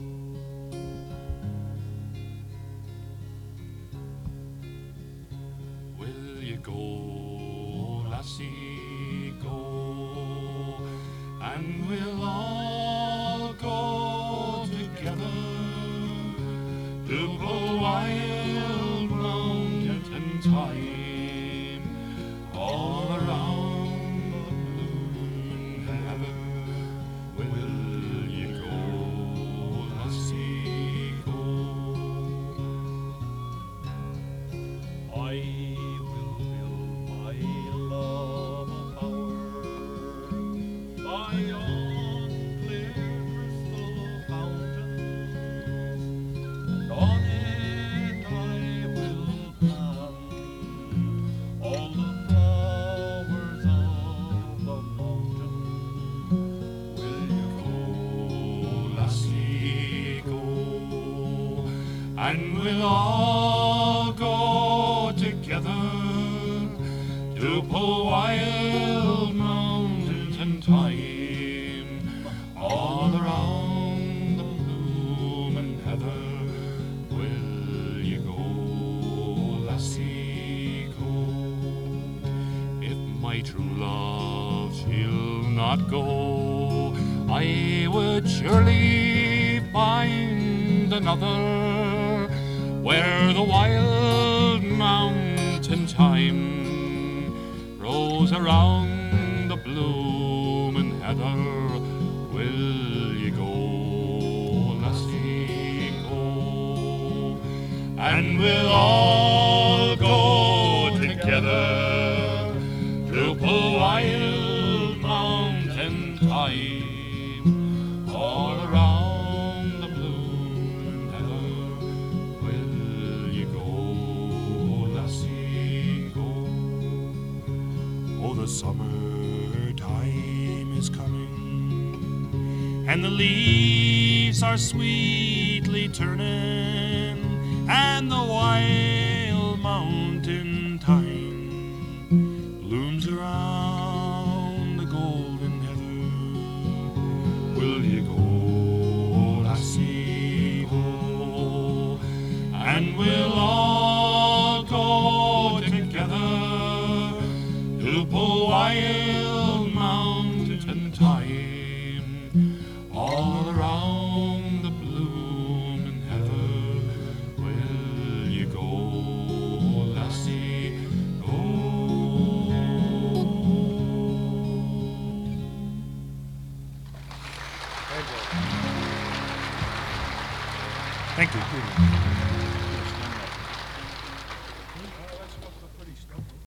Will you go, lassie, go, and we'll all go together to Wild Mountain time, all around the blooming heather. Will you go, lassie, go? I will build my love of power by yon clear crystal fountain, and on it I will plant all the flowers of the mountain. Will you go, lassie, go, and we'll all go together to Wild Mountain time, all around the blooming heather. Will you go, lassie, go? If my true love she'll not go, I would surely find another where the wild mountain thyme grows around the blooming heather. Will you go, lassie, go, and we'll all go together to Wild Mountain time, all around the blooming heather. Will you go, lassie, go? Oh, the summertime is coming, and the leaves are sweetly turning, and the wild mountain thyme blooms around the golden heather. Will you go, lassie, go, and we'll all go together to Wild Mountain time, all around the blooming heather. Will you go, lassie, go? Thank you.